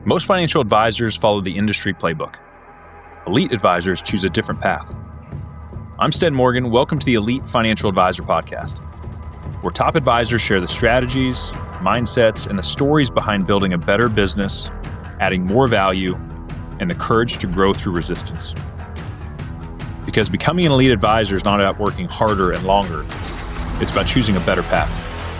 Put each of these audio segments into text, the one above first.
Most financial advisors follow the industry playbook. Elite advisors choose a different path. I'm Sted Morgan. Welcome to the Elite Financial Advisor Podcast, where top advisors share the strategies, mindsets, and the stories behind building a better business, adding more value, and the courage to grow through resistance. Because becoming an elite advisor is not about working harder and longer. It's about choosing a better path.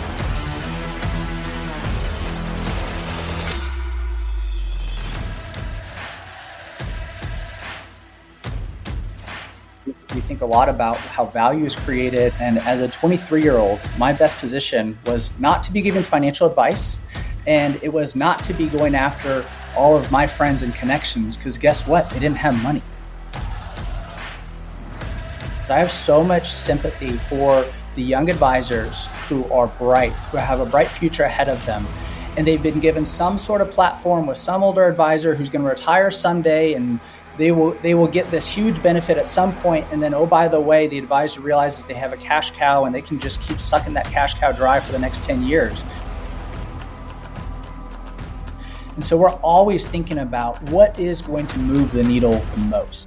We think a lot about how value is created. And as a 23-year-old, my best position was not to be giving financial advice. And it was not to be going after all of my friends and connections, because guess what? They didn't have money. I have so much sympathy for the young advisors who are bright, who have a bright future ahead of them. And they've been given some sort of platform with some older advisor who's going to retire someday, and they will get this huge benefit at some point. And then, oh, by the way, the advisor realizes they have a cash cow and they can just keep sucking that cash cow dry for the next 10 years. And so we're always thinking about what is going to move the needle the most.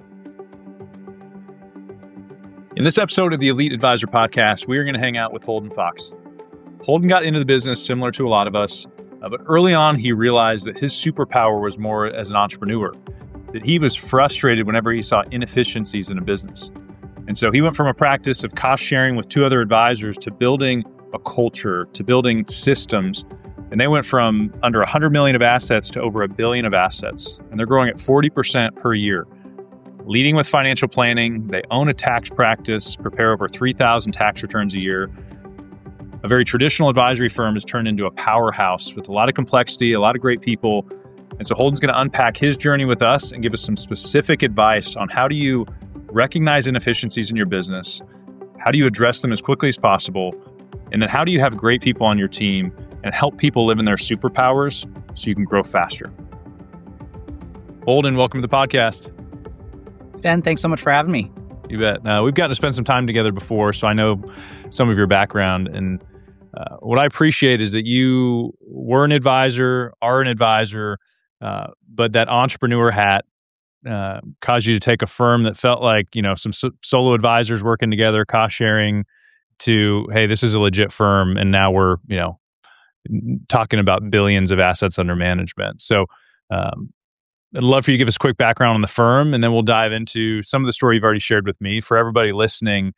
In this episode of the Elite Advisor Podcast, we are going to hang out with Holden Fox. Holden got into the business similar to a lot of us, but early on he realized that his superpower was more as an entrepreneur, that he was frustrated whenever he saw inefficiencies in a business. And so he went from a practice of cost sharing with two other advisors to building a culture, to building systems. And they went from under 100 million of assets to over $1 billion of assets. And they're growing at 40% per year. Leading with financial planning, they own a tax practice, prepare over 3,000 tax returns a year. A very traditional advisory firm has turned into a powerhouse with a lot of complexity, a lot of great people. And so Holden's going to unpack his journey with us and give us some specific advice on how do you recognize inefficiencies in your business, how do you address them as quickly as possible, and then how do you have great people on your team and help people live in their superpowers so you can grow faster. Holden, welcome to the podcast. Stan, thanks so much for having me. You bet. We've gotten to spend some time together before, so I know some of your background. And what I appreciate is that you were an advisor, are an advisor, but that entrepreneur hat caused you to take a firm that felt like, some solo advisors working together, cost sharing, to, hey, this is a legit firm, and now we're, talking about billions of assets under management. So I'd love for you to give us a quick background on the firm, and then we'll dive into some of the story you've already shared with me. For everybody listening,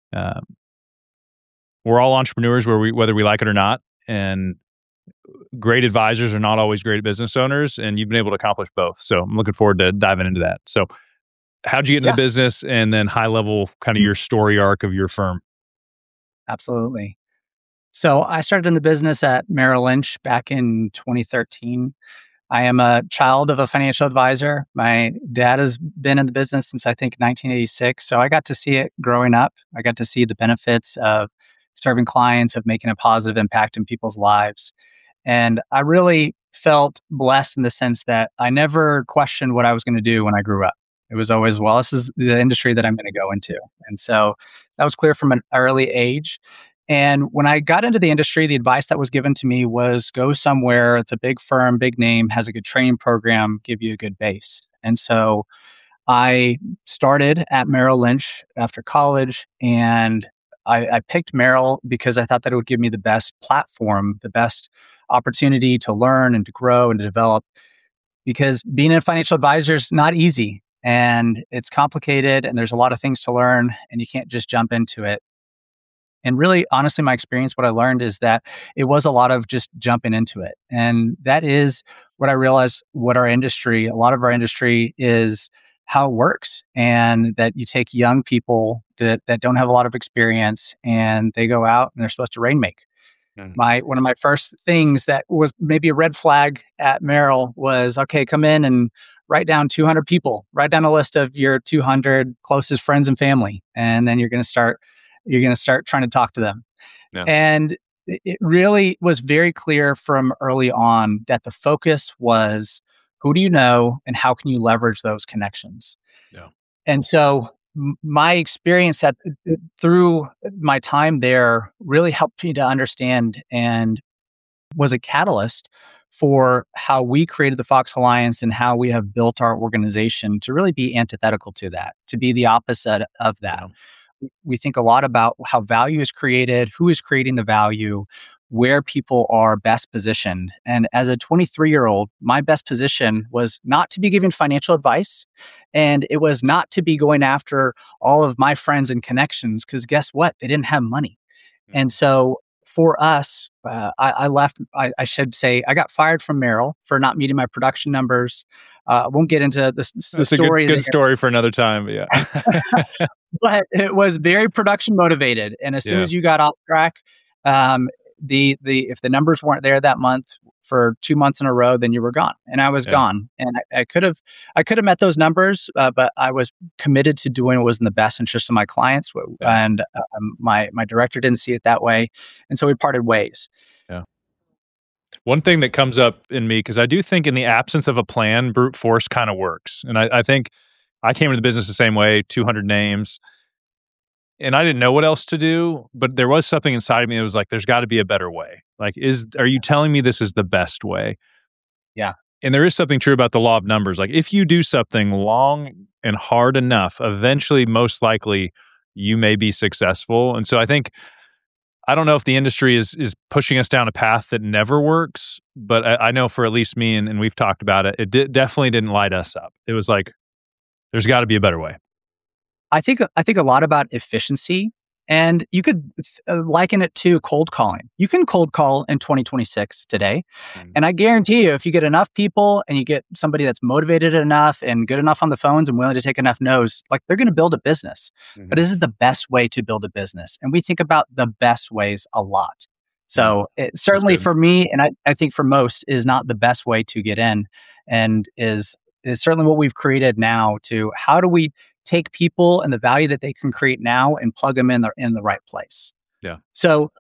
we're all entrepreneurs whether we like it or not, and great advisors are not always great business owners, and you've been able to accomplish both. So I'm looking forward to diving into that. So how'd you get into the business, and then high level kind of your story arc of your firm? Absolutely. So I started in the business at Merrill Lynch back in 2013. I am a child of a financial advisor. My dad has been in the business since I think 1986. So I got to see it growing up. I got to see the benefits of serving clients, of making a positive impact in people's lives. And I really felt blessed in the sense that I never questioned what I was going to do when I grew up. It was always, well, this is the industry that I'm going to go into. And so that was clear from an early age. And when I got into the industry, the advice that was given to me was go somewhere. It's a big firm, big name, has a good training program, give you a good base. And so I started at Merrill Lynch after college, and I picked Merrill because I thought that it would give me the best platform, the best opportunity to learn and to grow and to develop. Because being a financial advisor is not easy, and it's complicated, and there's a lot of things to learn, and you can't just jump into it. And really, honestly, my experience, what I learned is that it was a lot of just jumping into it. And that is what I realized, a lot of our industry is how it works. And that you take young people that don't have a lot of experience, and they go out and they're supposed to rainmake. One of my first things that was maybe a red flag at Merrill was, okay, come in and write down 200 people, write down a list of your 200 closest friends and family. And then you're going to start trying to talk to them. Yeah. And it really was very clear from early on that the focus was, who do you know and how can you leverage those connections? Yeah. And so my experience through my time there really helped me to understand and was a catalyst for how we created the Fox Alliance and how we have built our organization to really be antithetical to that, to be the opposite of that. We think a lot about how value is created, who is creating the value, where people are best positioned. And as a 23-year-old, my best position was not to be giving financial advice, and it was not to be going after all of my friends and connections, because guess what? They didn't have money. And so for us, I left, I should say, I got fired from Merrill for not meeting my production numbers. I won't get into the story. A good story for another time, but yeah. But it was very production motivated. And as soon as you got off track, if the numbers weren't there that month for 2 months in a row, then you were gone, and I was gone. And I could have met those numbers, but I was committed to doing what was in the best interest of my clients. And my director didn't see it that way, and so we parted ways. Yeah. One thing that comes up in me, because I do think in the absence of a plan, brute force kind of works, and I think I came into the business the same way. 200 names. And I didn't know what else to do, but there was something inside of me that was like, there's got to be a better way. Like, are you telling me this is the best way? Yeah. And there is something true about the law of numbers. Like, if you do something long and hard enough, eventually, most likely, you may be successful. And so I don't know if the industry is pushing us down a path that never works, but I know for at least me, and we've talked about it, definitely didn't light us up. It was like, there's got to be a better way. I think a lot about efficiency, and you could liken it to cold calling. You can cold call in 2026 today, and I guarantee you, if you get enough people and you get somebody that's motivated enough and good enough on the phones and willing to take enough no's, like, they're going to build a business. But is it the best way to build a business? And we think about the best ways a lot. So it, certainly for me, and I think for most, is not the best way to get in, and is certainly what we've created now. To how do we take people and the value that they can create now and plug them in the right place? Yeah. So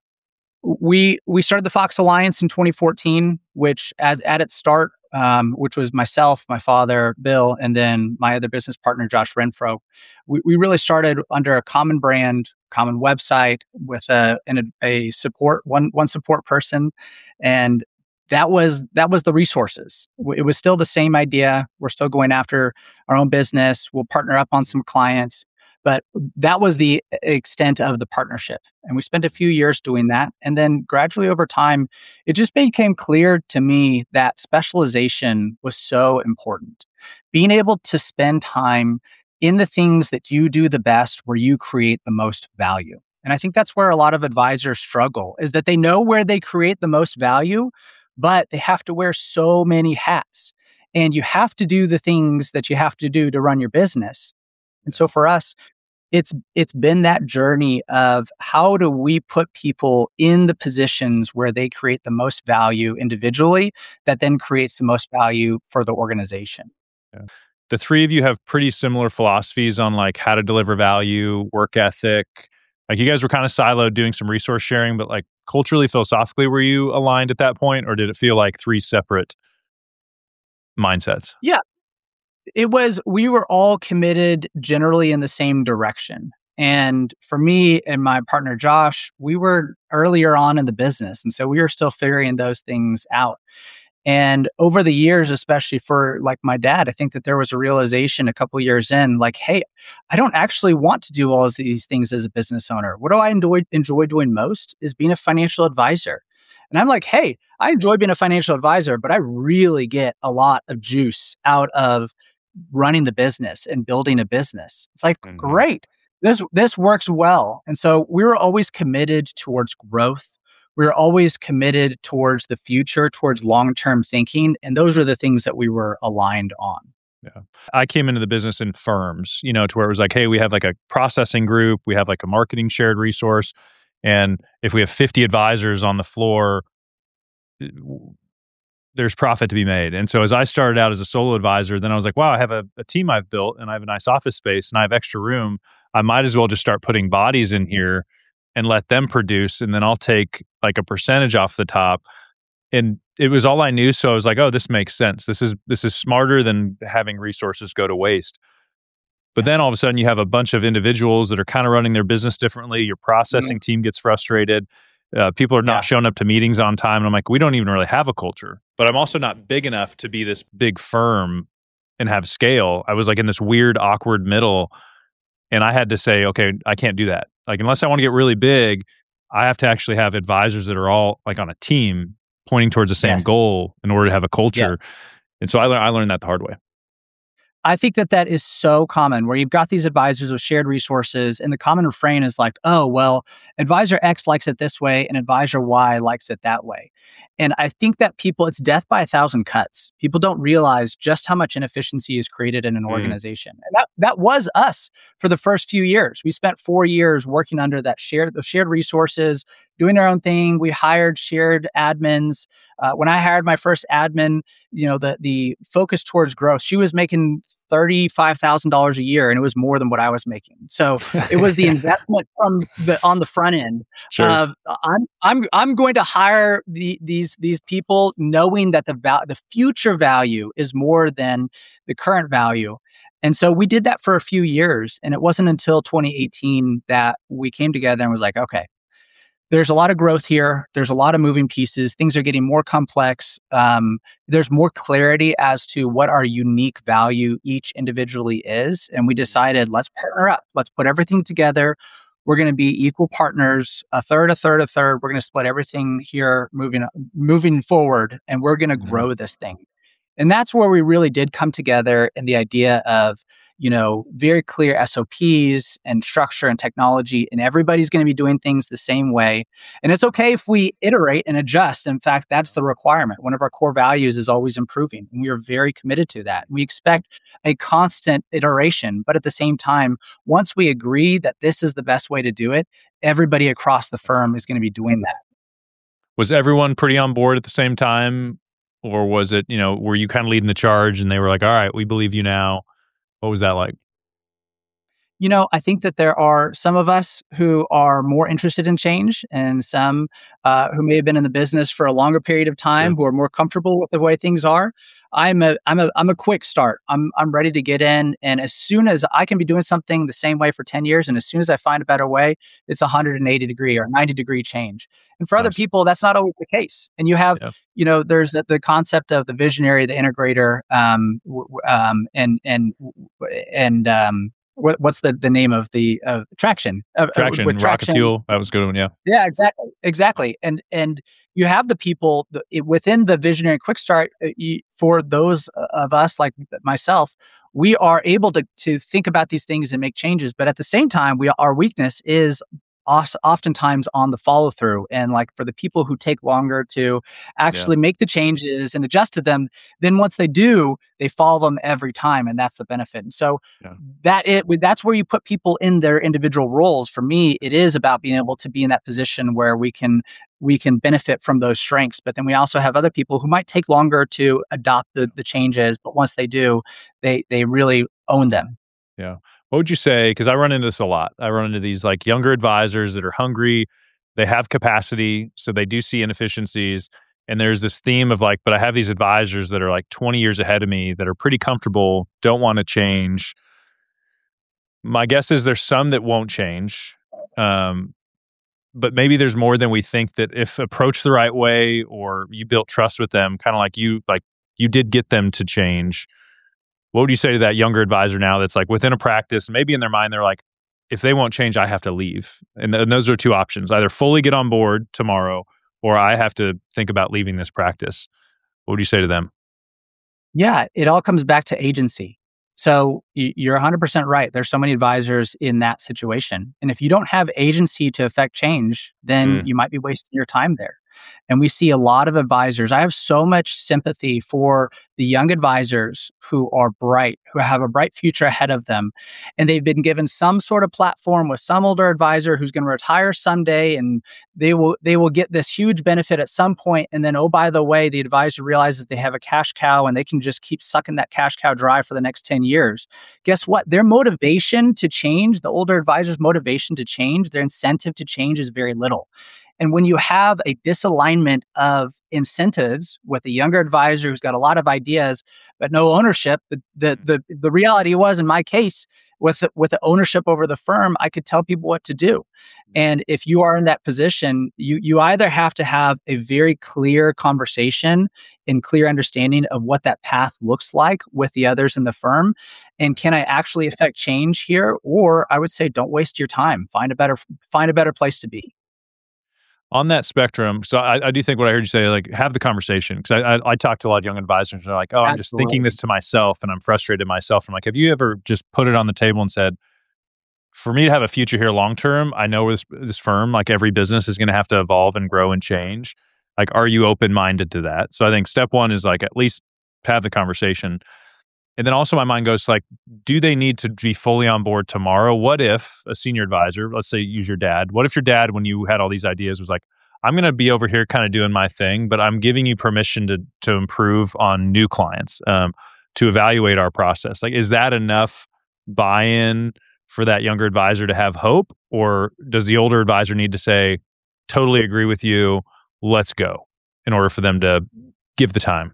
we started the Fox Alliance in 2014, which at its start, which was myself, my father, Bill, and then my other business partner, Josh Renfro. We really started under a common brand, common website with a support, one support person. And that was the resources. It was still the same idea. We're still going after our own business. We'll partner up on some clients, but that was the extent of the partnership. And we spent a few years doing that. And then gradually over time, it just became clear to me that specialization was so important. Being able to spend time in the things that you do the best, where you create the most value. And I think that's where a lot of advisors struggle, is that they know where they create the most value, but they have to wear so many hats, and you have to do the things that you have to do to run your business. And so for us, it's been that journey of how do we put people in the positions where they create the most value individually, that then creates the most value for the organization. Yeah. The three of you have pretty similar philosophies on like how to deliver value, work ethic. Like, you guys were kind of siloed doing some resource sharing, but like culturally, philosophically, were you aligned at that point, or did it feel like three separate mindsets? Yeah, it was. We were all committed generally in the same direction. And for me and my partner, Josh, we were earlier on in the business. And so we were still figuring those things out. And over the years, especially for like my dad, I think that there was a realization a couple years in, like, hey, I don't actually want to do all of these things as a business owner. What do I enjoy doing most is being a financial advisor. And I'm like, hey, I enjoy being a financial advisor, but I really get a lot of juice out of running the business and building a business. It's like, great, this works well. And so we were always committed towards growth. We were always committed towards the future, towards long-term thinking. And those are the things that we were aligned on. Yeah. I came into the business in firms, to where it was like, hey, we have like a processing group, we have like a marketing shared resource. And if we have 50 advisors on the floor, there's profit to be made. And so as I started out as a solo advisor, then I was like, wow, I have a team I've built, and I have a nice office space, and I have extra room. I might as well just start putting bodies in here and let them produce, and then I'll take like a percentage off the top. And it was all I knew, so I was like, oh, this makes sense. This is smarter than having resources go to waste. But then all of a sudden you have a bunch of individuals that are kind of running their business differently. Your processing team gets frustrated. People are not Yeah. showing up to meetings on time. And I'm like, we don't even really have a culture. But I'm also not big enough to be this big firm and have scale. I was like in this weird, awkward middle. And I had to say, okay, I can't do that. Like, unless I want to get really big, I have to actually have advisors that are all like on a team pointing towards the same Yes. goal in order to have a culture. Yes. And so I learned that the hard way. I think that is so common where you've got these advisors with shared resources and the common refrain is like, oh, well, advisor X likes it this way and advisor Y likes it that way. And I think that it's death by 1,000 cuts. People don't realize just how much inefficiency is created in an organization. And that was us for the first few years. We spent 4 years working under the shared resources, doing our own thing. We hired shared admins. When I hired my first admin, the focus towards growth, she was making $35,000 a year, and it was more than what I was making. So it was the investment on the front end. Sure. Of I'm going to hire these people, knowing that the future value is more than the current value. And so we did that for a few years, and it wasn't until 2018 that we came together and was like, okay, there's a lot of growth here. There's a lot of moving pieces. Things are getting more complex. There's more clarity as to what our unique value each individually is. And we decided, let's partner up. Let's put everything together. We're going to be equal partners, a third, a third, a third. We're going to split everything here moving forward, and we're going to grow this thing. And that's where we really did come together in the idea of, very clear SOPs and structure and technology, and everybody's going to be doing things the same way. And it's okay if we iterate and adjust. In fact, that's the requirement. One of our core values is always improving, and we are very committed to that. We expect a constant iteration, but at the same time, once we agree that this is the best way to do it, everybody across the firm is going to be doing that. Was everyone pretty on board at the same time? Or was it, were you kind of leading the charge and they were like, all right, we believe you now? What was that like? I think that there are some of us who are more interested in change and some who may have been in the business for a longer period of time who are more comfortable with the way things are. I'm a quick start. I'm ready to get in. And as soon as I can be doing something the same way for 10 years, and as soon as I find a better way, it's 180 degree or 90 degree change. And for other people, that's not always the case. And you have, there's the concept of the visionary, the integrator, what's the name of the Traction? Traction, with Rocket Fuel. That was a good one. Yeah. Yeah, exactly. And you have the people within the visionary quick start. For those of us like myself, we are able to think about these things and make changes. But at the same time, our weakness is oftentimes on the follow through. And like for the people who take longer to actually make the changes and adjust to them, then once they do, they follow them every time. And that's the benefit. And so that's where you put people in their individual roles. For me, it is about being able to be in that position where we can benefit from those strengths. But then we also have other people who might take longer to adopt the changes. But once they do, they really own them. Yeah. What would you say? Because I run into this a lot. I run into these like younger advisors that are hungry. They have capacity, so they do see inefficiencies. And there's this theme of like, but I have these advisors that are like 20 years ahead of me that are pretty comfortable, don't want to change. My guess is there's some that won't change. But maybe there's more than we think that if approached the right way or you built trust with them, kind of like you did get them to change. What would you say to that younger advisor now that's like within a practice, maybe in their mind, they're like, if they won't change, I have to leave. And those are two options, either fully get on board tomorrow or I have to think about leaving this practice. What would you say to them? Yeah, it all comes back to agency. So you're 100% right. There's so many advisors in that situation. And if you don't have agency to affect change, then you might be wasting your time there. And we see a lot of advisors. I have so much sympathy for the young advisors who are bright, who have a bright future ahead of them. And they've been given some sort of platform with some older advisor who's going to retire someday. And they will get this huge benefit at some point. And then, oh, by the way, the advisor realizes they have a cash cow and they can just keep sucking that cash cow dry for the next 10 years. Guess what? Their motivation to change, the older advisor's motivation to change, their incentive to change is very little. And when you have a disalignment of incentives with a younger advisor who's got a lot of ideas, but no ownership, the reality was, in my case, with the ownership over the firm, I could tell people what to do. And if you are in that position, you either have to have a very clear conversation and clear understanding of what that path looks like with the others in the firm, and can I actually affect change here? Or I would say, don't waste your time. Find a better place to be. On that spectrum, so I do think what I heard you say, like, have the conversation. Because I talk to a lot of young advisors, and they're like, oh, I'm just thinking this to myself, and I'm frustrated myself. I'm like, have you ever just put it on the table and said, for me to have a future here long term, I know this firm, like every business, is going to have to evolve and grow and change. Like, are you open-minded to that? So I think step one is like, at least have the conversation. And then also my mind goes to like, do they need to be fully on board tomorrow? What if a senior advisor, let's say use your dad, what if your dad, when you had all these ideas, was like, I'm going to be over here kind of doing my thing, but I'm giving you permission to improve on new clients, to evaluate our process. Like, is that enough buy-in for that younger advisor to have hope? Or does the older advisor need to say, totally agree with you, let's go, in order for them to give the time?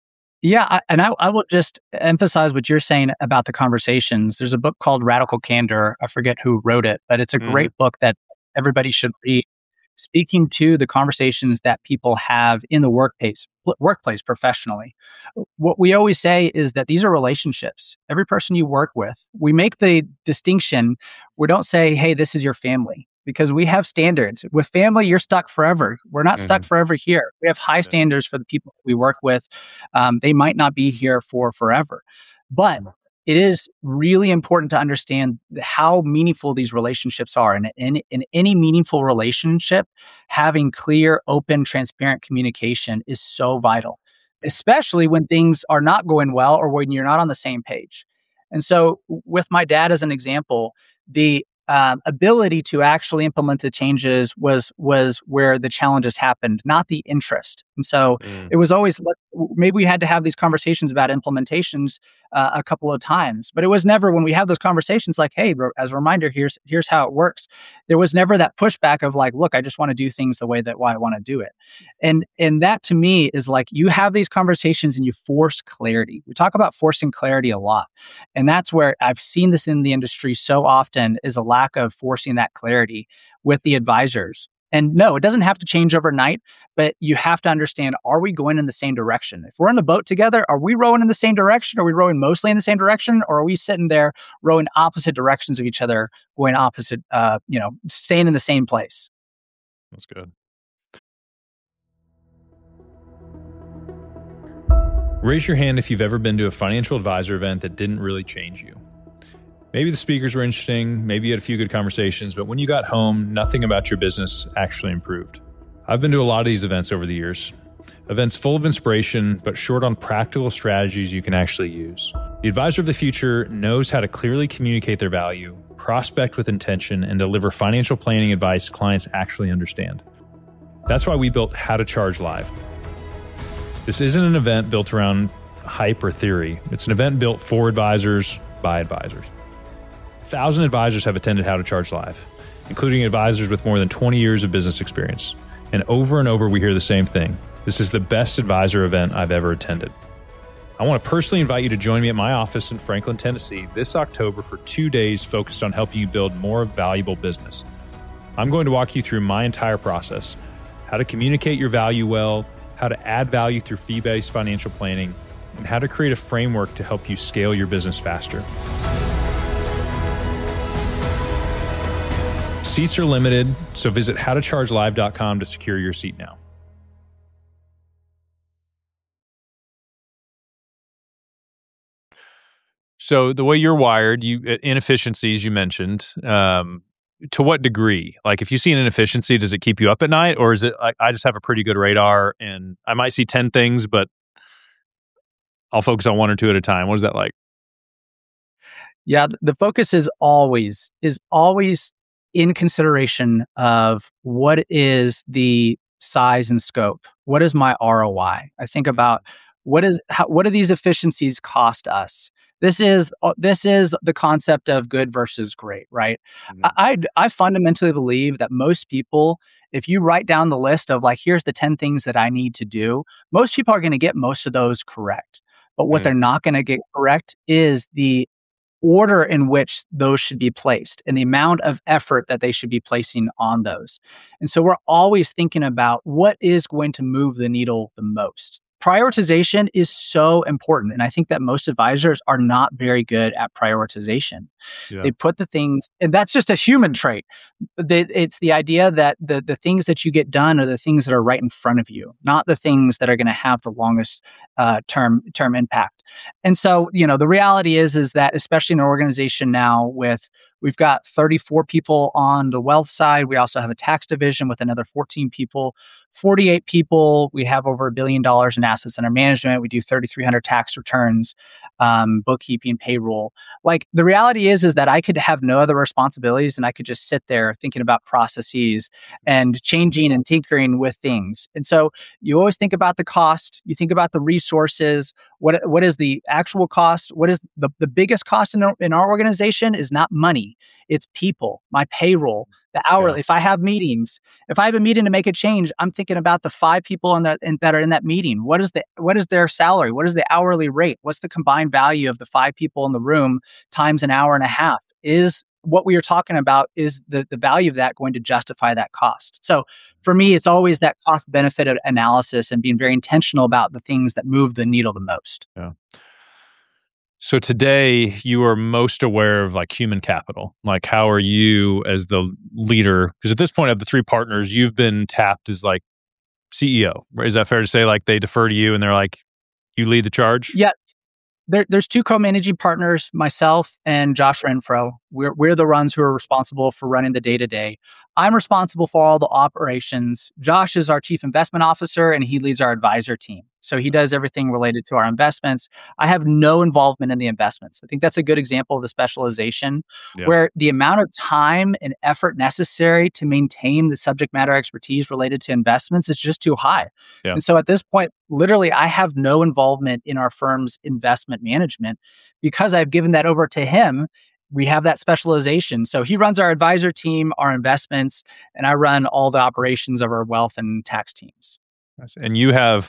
Yeah, I will just emphasize what you're saying about the conversations. There's a book called Radical Candor. I forget who wrote it, but it's a great book that everybody should read, speaking to the conversations that people have in the workplace professionally. What we always say is that these are relationships. Every person you work with, we make the distinction. We don't say, hey, this is your family, because we have standards. With family, you're stuck forever. We're not stuck forever here. We have high standards for the people we work with. They might not be here for forever. But it is really important to understand how meaningful these relationships are. And in any meaningful relationship, having clear, open, transparent communication is so vital, especially when things are not going well or when you're not on the same page. And so with my dad as an example, the ability to actually implement the changes was where the challenges happened, not the interest. And so it was always, maybe we had to have these conversations about implementations a couple of times, but it was never, when we have those conversations, like, hey, as a reminder, here's how it works. There was never that pushback of like, look, I just want to do things the way that I want to do it. And that to me is like, you have these conversations and you force clarity. We talk about forcing clarity a lot. And that's where I've seen this in the industry so often, is a lack of forcing that clarity with the advisors. And no, it doesn't have to change overnight, but you have to understand, are we going in the same direction? If we're in a boat together, are we rowing in the same direction? Are we rowing mostly in the same direction? Or are we sitting there rowing opposite directions of each other, going opposite, staying in the same place? That's good. Raise your hand if you've ever been to a financial advisor event that didn't really change you. Maybe the speakers were interesting, maybe you had a few good conversations, but when you got home, nothing about your business actually improved. I've been to a lot of these events over the years. Events full of inspiration, but short on practical strategies you can actually use. The advisor of the future knows how to clearly communicate their value, prospect with intention, and deliver financial planning advice clients actually understand. That's why we built How to Charge Live. This isn't an event built around hype or theory. It's an event built for advisors by advisors. 1,000 advisors have attended How to Charge Live, including advisors with more than 20 years of business experience. And over we hear the same thing. This is the best advisor event I've ever attended. I want to personally invite you to join me at my office in Franklin, Tennessee this October for 2 days focused on helping you build more valuable business. I'm going to walk you through my entire process, how to communicate your value well, how to add value through fee-based financial planning, and how to create a framework to help you scale your business faster. Seats are limited, so visit howtochargelive.com to secure your seat now. So the way you're wired, inefficiencies you mentioned, to what degree? Like, if you see an inefficiency, does it keep you up at night? Or is it like, I just have a pretty good radar and I might see 10 things, but I'll focus on one or two at a time? What is that like? Yeah, the focus is always in consideration of what is the size and scope. What is my ROI? I think about what do these efficiencies cost us? This is the concept of good versus great, right? Mm-hmm. I fundamentally believe that most people, if you write down the list of like, here's the 10 things that I need to do, most people are going to get most of those correct. But what they're not going to get correct is the order in which those should be placed and the amount of effort that they should be placing on those. And so we're always thinking about what is going to move the needle the most. Prioritization is so important. And I think that most advisors are not very good at prioritization. Yeah. They put the things, and that's just a human trait. It's the idea that the things that you get done are the things that are right in front of you, not the things that are going to have the longest term impact. And so, the reality is that especially in an organization now we've got 34 people on the wealth side. We also have a tax division with another 14 people, 48 people. We have over $1 billion in assets under management. We do 3,300 tax returns, bookkeeping, payroll. Like the reality is that I could have no other responsibilities and I could just sit there thinking about processes and changing and tinkering with things. And so you always think about the cost. You think about the resources. What is the actual cost? What is the biggest cost in our organization is not money. It's people, my payroll, the hourly. Yeah. If I have meetings, if I have a meeting to make a change, I'm thinking about the 5 people that are in that meeting. What is their salary? What is the hourly rate? What's the combined value of the 5 people in the room times an hour and a half? Is what we are talking about, is the value of that going to justify that cost? So for me, it's always that cost benefit analysis and being very intentional about the things that move the needle the most. Yeah. So today you are most aware of like human capital. Like how are you as the leader? Because at this point of the 3 partners, you've been tapped as like CEO. Is that fair to say? Like they defer to you and they're like, you lead the charge? Yeah. There's 2 co-managing partners, myself and Josh Renfro. We're the ones who are responsible for running the day-to-day. I'm responsible for all the operations. Josh is our chief investment officer, and he leads our advisor team. So he does everything related to our investments. I have no involvement in the investments. I think that's a good example of the specialization, where the amount of time and effort necessary to maintain the subject matter expertise related to investments is just too high. Yeah. And so at this point, literally, I have no involvement in our firm's investment management because I've given that over to him. We have that specialization. So he runs our advisor team, our investments, and I run all the operations of our wealth and tax teams. And you have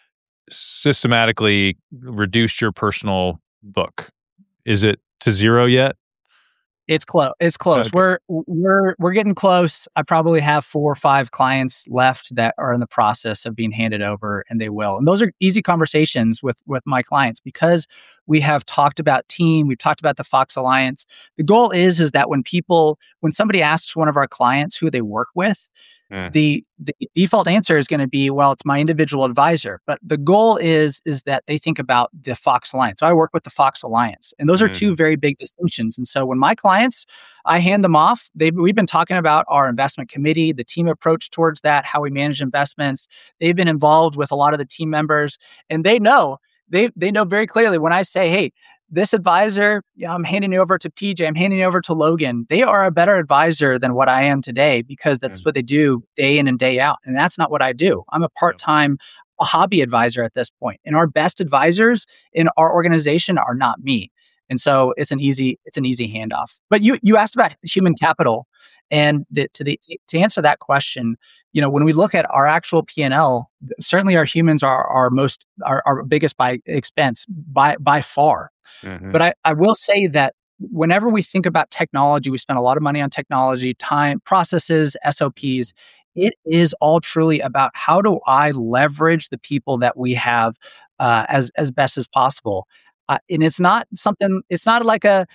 systematically reduced your personal book. Is it to 0 yet? It's close. It's close. Okay. We're getting close. I probably have 4 or 5 clients left that are in the process of being handed over, and they will. And those are easy conversations with my clients because we have talked about team. We've talked about the Fox Alliance. The goal is that when somebody asks one of our clients who they work with, the default answer is going to be, well, it's my individual advisor. But the goal is that they think about the Fox Alliance. So I work with the Fox Alliance, and those are 2 very big distinctions. And so when my clients, I hand them off. We've been talking about our investment committee, the team approach towards that, how we manage investments. They've been involved with a lot of the team members, and they know very clearly when I say, hey, this advisor, I'm handing you over to PJ, I'm handing you over to Logan. They are a better advisor than what I am today because that's what they do day in and day out. And that's not what I do. I'm a part-time hobby advisor at this point. And our best advisors in our organization are not me. And so it's an easy handoff. But you asked about human capital, and to answer that question, when we look at our actual P&L, certainly our humans are our biggest by expense by far. Mm-hmm. But I will say that whenever we think about technology, we spend a lot of money on technology, time, processes, SOPs. It is all truly about how do I leverage the people that we have as best as possible. And it's not like I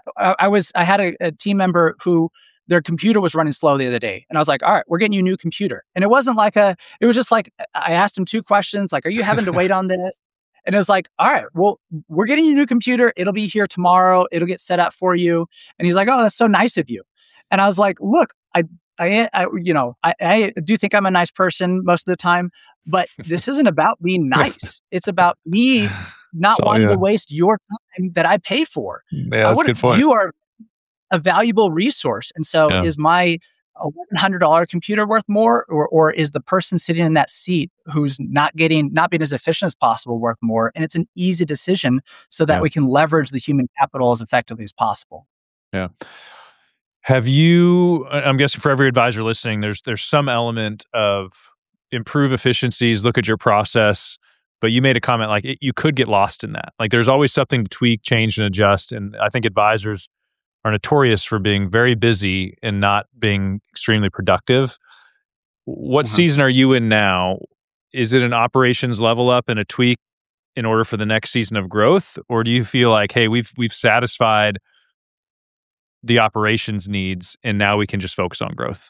had a team member who their computer was running slow the other day. And I was like, all right, we're getting you a new computer. And it wasn't like it was just like, I asked him 2 questions, like, are you having to wait on this? And it was like, all right, well, we're getting you a new computer. It'll be here tomorrow. It'll get set up for you. And he's like, oh, that's so nice of you. And I was like, look, I do think I'm a nice person most of the time, but this isn't about being nice. It's about me not wanting to waste your time that I pay for. Yeah, that's a good point. You are a valuable resource. And so is my $1,100 computer worth more, or is the person sitting in that seat who's not being as efficient as possible worth more? And it's an easy decision so that we can leverage the human capital as effectively as possible. Yeah. Have you, I'm guessing for every advisor listening, there's some element of improve efficiencies, look at your process, But you made a comment like you could get lost in that. Like there's always something to tweak, change, and adjust. And I think advisors are notorious for being very busy and not being extremely productive. What season are you in now? Is it an operations level up and a tweak in order for the next season of growth? Or do you feel like, hey, we've satisfied the operations needs and now we can just focus on growth?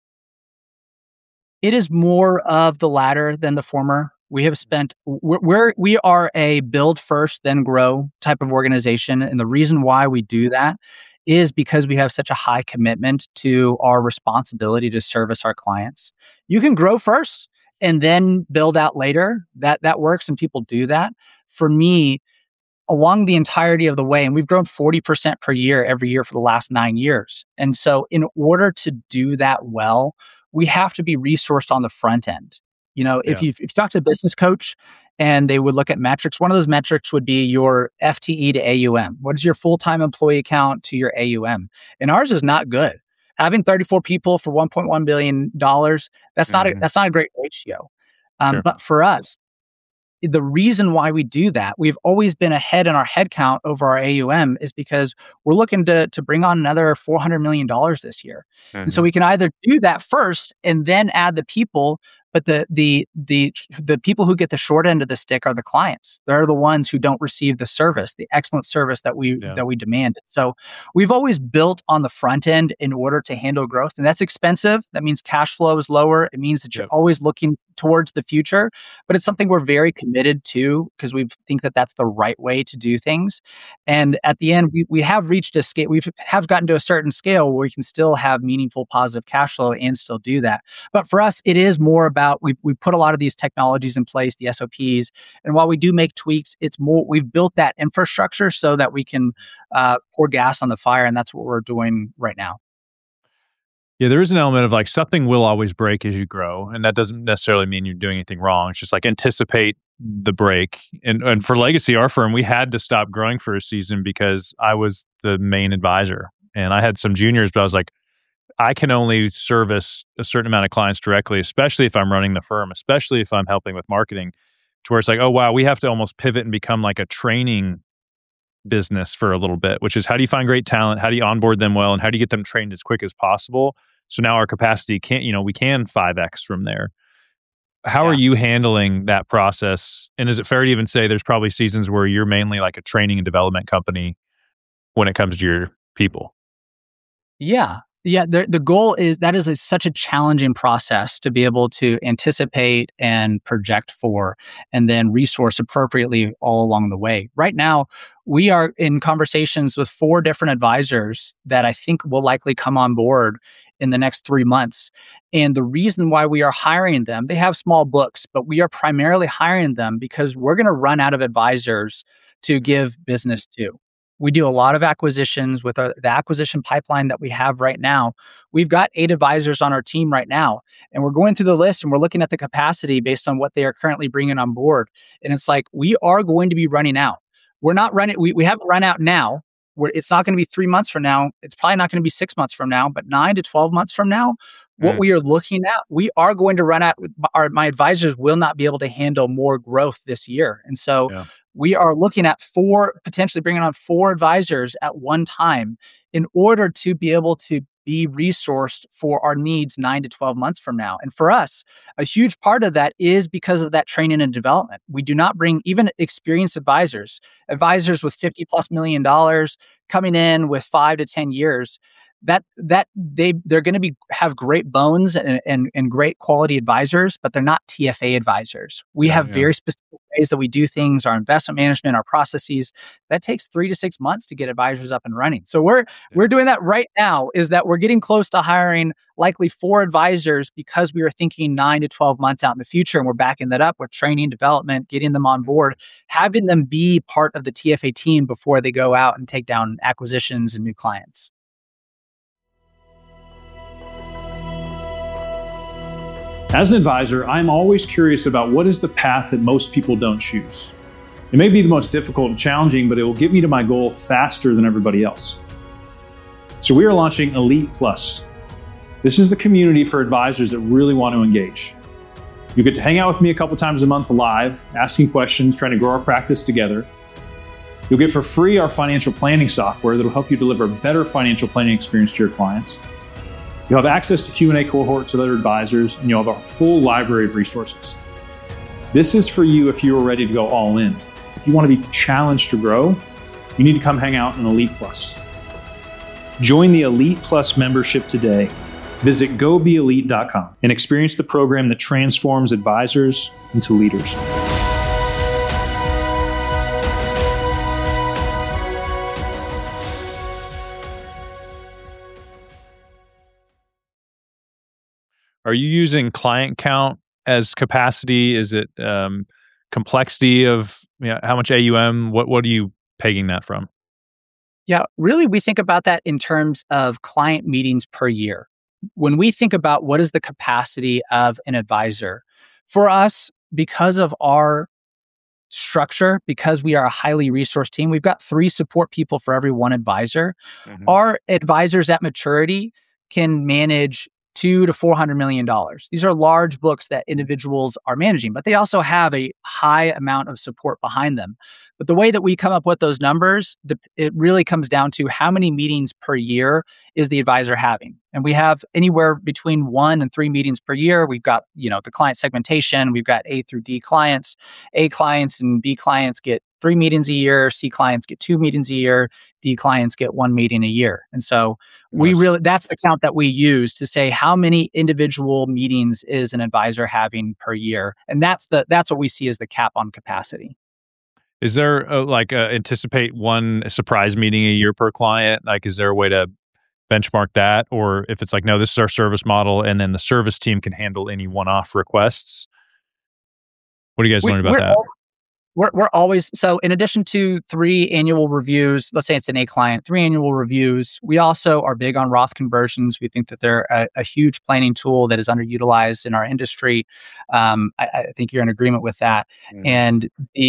It is more of the latter than the former. We have spent, we are a build first, then grow type of organization. And the reason why we do that is because we have such a high commitment to our responsibility to service our clients. You can grow first and then build out later. That works and people do that. For me, along the entirety of the way, and we've grown 40% per year every year for the last 9 years. And so in order to do that well, we have to be resourced on the front end. If you talk to a business coach and they would look at metrics, one of those metrics would be your FTE to AUM. What is your full-time employee count to your AUM? And ours is not good. Having 34 people for $1.1 billion, that's not a great ratio. Sure. But for us, the reason why we do that, we've always been ahead in our headcount over our AUM, is because we're looking to bring on another $400 million this year. And so we can either do that first and then add the people, but the people who get the short end of the stick are the clients. They're the ones who don't receive the service, the excellent service that we demand. So we've always built on the front end in order to handle growth, and that's expensive. That means cash flow is lower. It means that you're always looking towards the future, but it's something we're very committed to because we think that that's the right way to do things. And at the end, we have reached a scale. We have gotten to a certain scale where we can still have meaningful positive cash flow and still do that. But for us, it is more about we put a lot of these technologies in place, the SOPs, and while we do make tweaks, it's more we've built that infrastructure so that we can pour gas on the fire, and that's what we're doing right now. Yeah, there is an element of like something will always break as you grow, and that doesn't necessarily mean you're doing anything wrong. It's just like anticipate the break. And for Legacy, our firm, we had to stop growing for a season because I was the main advisor, and I had some juniors, but I was like, I can only service a certain amount of clients directly, especially if I'm running the firm, especially if I'm helping with marketing, to where it's like, oh, wow, we have to almost pivot and become like a training business for a little bit, which is how do you find great talent? How do you onboard them well? And how do you get them trained as quick as possible? So now our capacity we can 5X from there. How are you handling that process? And is it fair to even say there's probably seasons where you're mainly like a training and development company when it comes to your people? Yeah. The goal is that is such a challenging process to be able to anticipate and project for, and then resource appropriately all along the way. Right now, we are in conversations with 4 different advisors that I think will likely come on board in the next 3 months. And the reason why we are hiring them, they have small books, but we are primarily hiring them because we're going to run out of advisors to give business to. We do a lot of acquisitions with the acquisition pipeline that we have right now. We've got 8 advisors on our team right now, and we're going through the list and we're looking at the capacity based on what they are currently bringing on board. And it's like, we are going to be running out. We're not running, we haven't run out now. It's not going to be 3 months from now. It's probably not going to be 6 months from now, but 9 to 12 months from now, what we are looking at, we are going to run out. My advisors will not be able to handle more growth this year. And so we are looking at potentially bringing on 4 advisors at one time in order to be able to be resourced for our needs 9 to 12 months from now. And for us, a huge part of that is because of that training and development. We do not bring even experienced advisors with $50+ million coming in with 5 to 10 years. They're going to have great bones and great quality advisors, but they're not TFA advisors. We have very specific ways that we do things, our investment management, our processes. That takes 3 to 6 months to get advisors up and running. So we're doing that right now, is that we're getting close to hiring likely 4 advisors because we are thinking 9 to 12 months out in the future, and we're backing that up with training, development, getting them on board, having them be part of the TFA team before they go out and take down acquisitions and new clients. As an advisor, I'm always curious about what is the path that most people don't choose. It may be the most difficult and challenging, but it will get me to my goal faster than everybody else. So we are launching Elite Plus. This is the community for advisors that really want to engage. You get to hang out with me a couple times a month live, asking questions, trying to grow our practice together. You'll get for free our financial planning software that'll help you deliver a better financial planning experience to your clients. You'll have access to Q&A cohorts with other advisors, and you'll have a full library of resources. This is for you if you are ready to go all in. If you want to be challenged to grow, you need to come hang out in Elite Plus. Join the Elite Plus membership today. Visit gobeelite.com and experience the program that transforms advisors into leaders. Are you using client count as capacity? Is it complexity of how much AUM? What are you pegging that from? Yeah, really, we think about that in terms of client meetings per year. When we think about what is the capacity of an advisor, for us, because of our structure, because we are a highly resourced team, we've got 3 support people for every 1 advisor. Mm-hmm. Our advisors at maturity can manage $200 to $400 million. These are large books that individuals are managing, but they also have a high amount of support behind them. But the way that we come up with those numbers, it really comes down to how many meetings per year is the advisor having. And we have anywhere between 1 and 3 meetings per year. We've got, the client segmentation. We've got A through D clients. A clients and B clients get 3 meetings a year. C clients get 2 meetings a year. D clients get 1 meeting a year. And so that's the count that we use to say how many individual meetings is an advisor having per year. And that's what we see as the cap on capacity. Is there anticipate one surprise meeting a year per client? Like, is there a way to benchmark that? Or if it's like, no, this is our service model, and then the service team can handle any one-off requests? What do you guys learn about that? We're always, so in addition to 3 annual reviews, let's say it's an A client, 3 annual reviews, we also are big on Roth conversions. We think that they're a huge planning tool that is underutilized in our industry. I think you're in agreement with that. Mm-hmm. And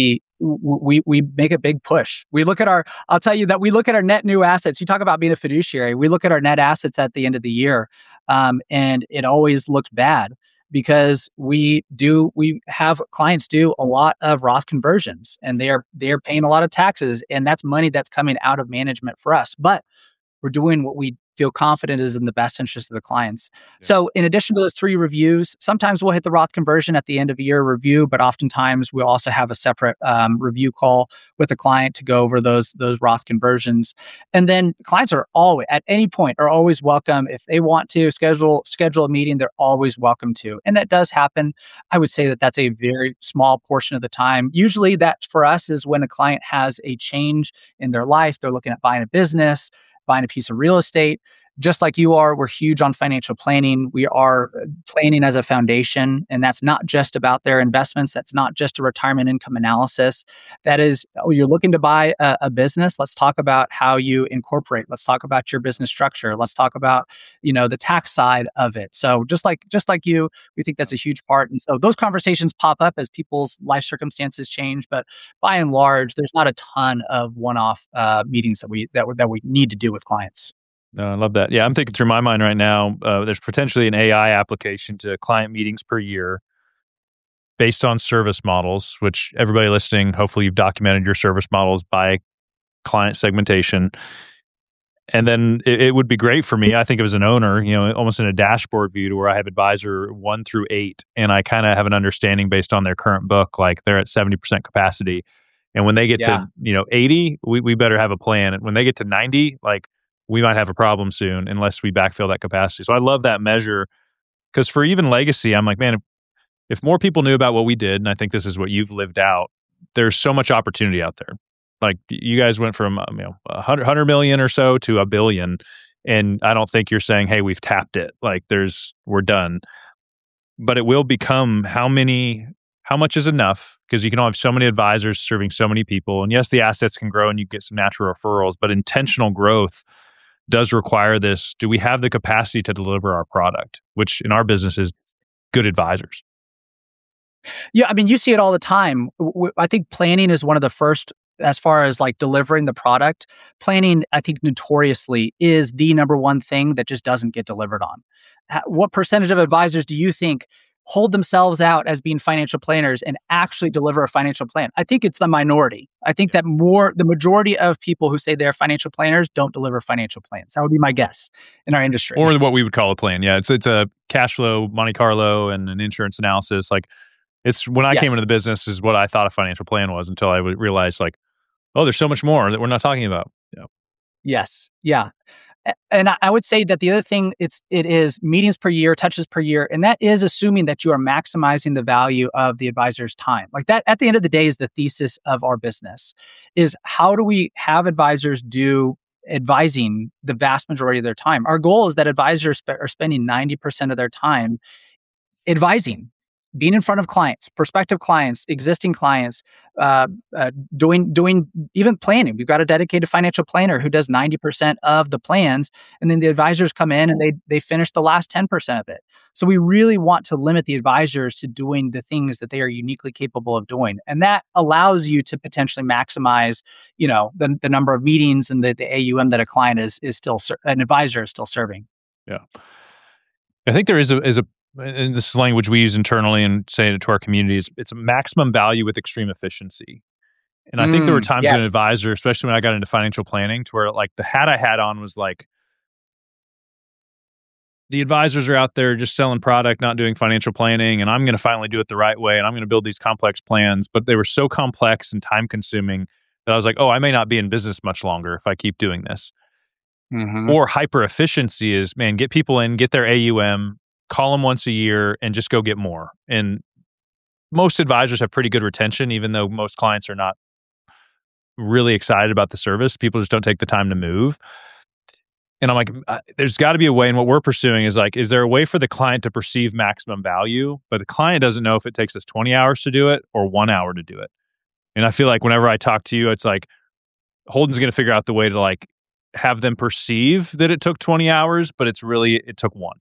we make a big push. I'll tell you that we look at our net new assets. You talk about being a fiduciary. We look at our net assets at the end of the year, and it always looks bad, because we have clients do a lot of Roth conversions, and they're paying a lot of taxes, and that's money that's coming out of management for us. But we're doing what we feel confident is in the best interest of the clients. Yeah. So in addition to those 3 reviews, sometimes we'll hit the Roth conversion at the end of a year review, but oftentimes we'll also have a separate review call with the client to go over those Roth conversions. And then clients are always, at any point, are always welcome. If they want to schedule a meeting, they're always welcome to. And that does happen. I would say that that's a very small portion of the time. Usually that for us is when a client has a change in their life. They're looking at buying a business, buying a piece of real estate. Just like you are, we're huge on financial planning. We are planning as a foundation, and that's not just about their investments. That's not just a retirement income analysis. That is, you're looking to buy a business. Let's talk about how you incorporate. Let's talk about your business structure. Let's talk about, the tax side of it. So just like you, we think that's a huge part. And so those conversations pop up as people's life circumstances change. But by and large, there's not a ton of one-off meetings that we need to do with clients. No, I love that. Yeah, I'm thinking through my mind right now, there's potentially an AI application to client meetings per year based on service models, which everybody listening, hopefully you've documented your service models by client segmentation. And then it would be great for me, I think, as an owner, almost in a dashboard view to where I have advisor 1 through 8, and I kind of have an understanding based on their current book, like they're at 70% capacity. And when they get to 80, we better have a plan. And when they get to 90, like, we might have a problem soon unless we backfill that capacity. So I love that measure, because for even legacy, I'm like, man, if more people knew about what we did, and I think this is what you've lived out, there's so much opportunity out there. Like, you guys went from 100 million or so to $1 billion, and I don't think you're saying, hey, we've tapped it. Like, we're done. But it will become how much is enough? Because you can only have so many advisors serving so many people. And yes, the assets can grow and you get some natural referrals, but intentional growth does require this. Do we have the capacity to deliver our product, which in our business is good advisors? Yeah, I mean, you see it all the time. I think planning is one of the first, as far as like delivering the product. Planning, I think, notoriously is the number one thing that just doesn't get delivered on. What percentage of advisors do you think hold themselves out as being financial planners and actually deliver a financial plan. I think it's the minority. I think that the majority of people who say they're financial planners don't deliver financial plans. That would be my guess in our industry. Or what we would call a plan. Yeah, it's a cash flow, Monte Carlo, and an insurance analysis. Like, it's when I came into the business is what I thought a financial plan was until I realized, like, oh, there's so much more that we're not talking about. Yeah. Yes. Yeah. And I would say that the other thing, it is meetings per year, touches per year, and that is assuming that you are maximizing the value of the advisor's time. Like that, at the end of the day, is the thesis of our business, is how do we have advisors do advising the vast majority of their time? Our goal is that advisors are spending 90% of their time advising, being in front of clients, prospective clients, existing clients, doing even planning. We've got a dedicated financial planner who does 90% of the plans, and then the advisors come in and they finish the last 10% of it. So we really want to limit the advisors to doing the things that they are uniquely capable of doing, and that allows you to potentially maximize, the number of meetings and the AUM that a client is still an advisor is still serving. Yeah, I think there is a and this is language we use internally and say it to our communities, it's a maximum value with extreme efficiency. And I think there were times as an advisor, especially when I got into financial planning, to where like the hat I had on was like, the advisors are out there just selling product, not doing financial planning, and I'm going to finally do it the right way, and I'm going to build these complex plans. But they were so complex and time consuming that I was like, oh, I may not be in business much longer if I keep doing this. Mm-hmm. Or hyper efficiency is, man, get people in, get their AUM, call them once a year and just go get more. And most advisors have pretty good retention, even though most clients are not really excited about the service. People just don't take the time to move. And I'm like, there's got to be a way. And what we're pursuing is like, is there a way for the client to perceive maximum value? But the client doesn't know if it takes us 20 hours to do it or 1 hour to do it. And I feel like whenever I talk to you, it's like, Holden's going to figure out the way to like have them perceive that it took 20 hours, but it took one.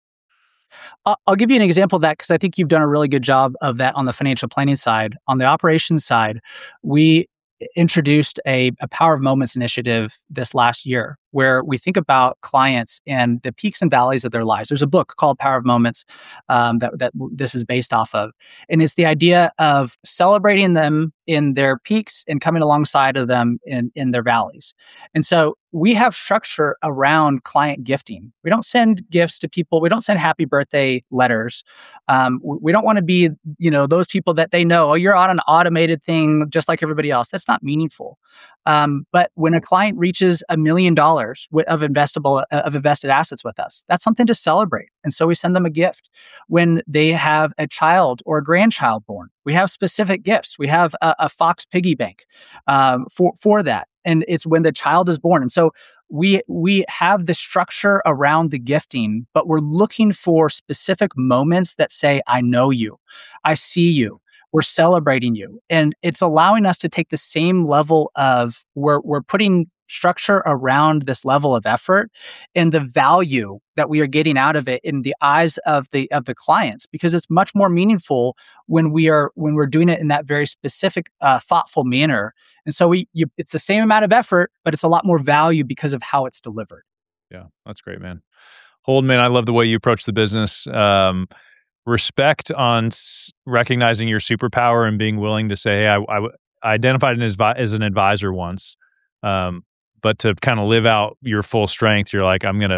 I'll give you an example of that because I think you've done a really good job of that on the financial planning side. On the operations side, we introduced a Power of Moments initiative this last year where we think about clients and the peaks and valleys of their lives. There's a book called Power of Moments that this is based off of. And it's the idea of celebrating them in their peaks and coming alongside of them in their valleys. And so we have structure around client gifting. We don't send gifts to people. We don't send happy birthday letters. We don't want to be, those people that they know, oh, you're on an automated thing just like everybody else. That's not meaningful. But when a client reaches $1 million of invested assets with us, that's something to celebrate. And so we send them a gift. When they have a child or a grandchild born, we have specific gifts. We have a Fox piggy bank for that. And it's when the child is born. And so we have the structure around the gifting, but we're looking for specific moments that say, I know you, I see you, we're celebrating you. And it's allowing us to take the same level of, we're putting structure around this level of effort and the value that we are getting out of it in the eyes of the clients, because it's much more meaningful when we're doing it in that very specific, thoughtful manner. And so it's the same amount of effort, but it's a lot more value because of how it's delivered. Yeah, that's great, man. Holden, man, I love the way you approach the business. Respect on recognizing your superpower and being willing to say, hey, I identified as an advisor once, but to kind of live out your full strength, you're like, I'm gonna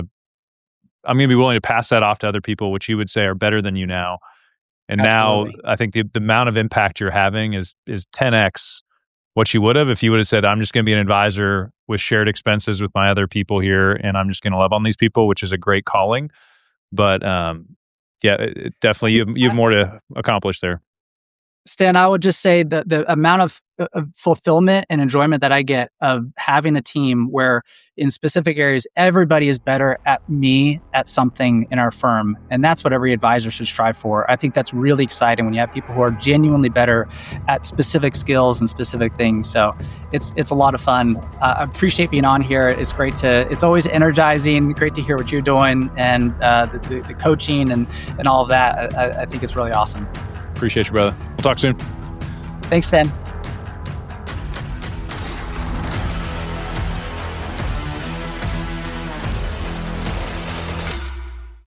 be willing to pass that off to other people, which you would say are better than you now. And Absolutely. Now I think the amount of impact you're having is 10x what you would have if you would have said, I'm just going to be an advisor with shared expenses with my other people here, and I'm just going to love on these people, which is a great calling. But definitely you have more to accomplish there. Stan, I would just say that the amount of fulfillment and enjoyment that I get of having a team where in specific areas, everybody is better at something in our firm. And that's what every advisor should strive for. I think that's really exciting when you have people who are genuinely better at specific skills and specific things. So it's a lot of fun. I appreciate being on here. It's always energizing, great to hear what you're doing and the coaching and all of that. I think it's really awesome. Appreciate you, brother. We'll talk soon. Thanks, Stan.